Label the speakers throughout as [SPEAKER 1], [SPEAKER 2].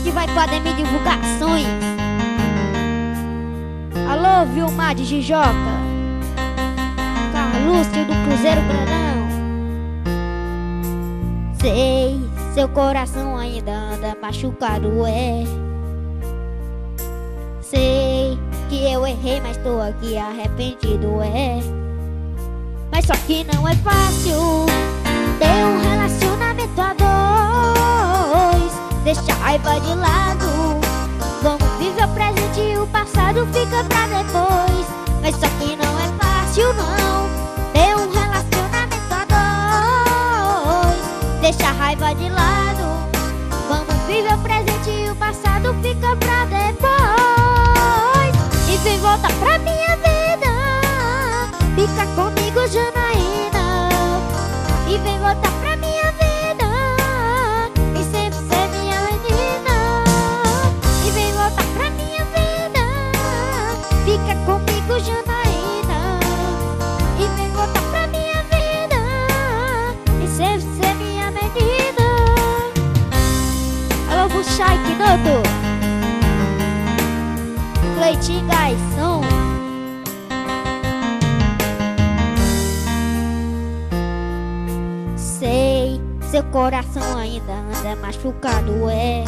[SPEAKER 1] que vai para Ademir Divulgações. Alô, Vilmar de Jijoca, Carlúcio do Cruzeiro Grandão. Sei, seu coração ainda anda machucado, é. Sei que eu errei, mas tô aqui arrependido, é. Mas só que não é fácil ter um relacionamento a dois. Deixa a raiva de lado, vamos viver o presente e o passado fica pra depois. Mas só que não é fácil não ter um relacionamento a dois. Deixa a raiva de lado, vamos viver o presente e o passado fica pra depois. E vem voltar pra minha vida, fica comigo, Janaína. E vem voltar pra minha vida e sempre ser minha menina. E vem voltar pra minha vida, fica comigo, Janaína. E vem voltar pra minha vida e sempre ser minha menina. Alô, Buchai Kinoto, Cleitinho Garçom. Sei, seu coração ainda anda machucado, é.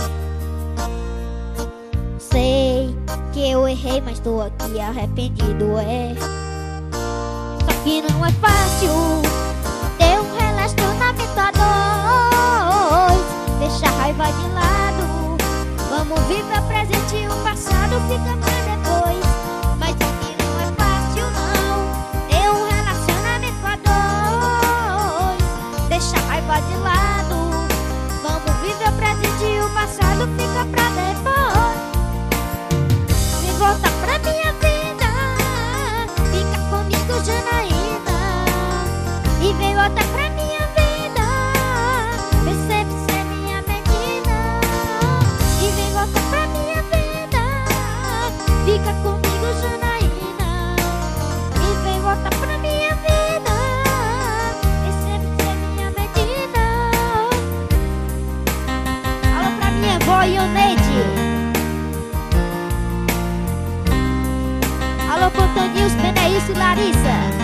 [SPEAKER 1] Sei que eu errei, mas tô aqui arrependido, é. Só que não é fácil ter um relacionamento a dois. Deixa a raiva de lado, vamos viver o presente e o passado fica pra depois. Mas só que não é fácil não ter um relacionamento a dois. Deixa a raiva de lado, vamos viver o presente e o passado fica pra depois. Vem voltar pra minha vida, fica comigo, Janaína. E vem voltar pra minha vida, vem sempre ser minha menina. E vem voltar pra minha vida, fica comigo, Janaína. E vem voltar pra minha vida e sempre ser minha menina. Alô pra minha avó Ioneide. Alô, Contonils, Beneício e Larissa.